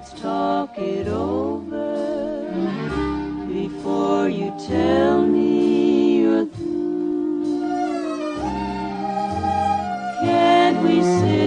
let's talk it over before you tell me you're through. Can't we sit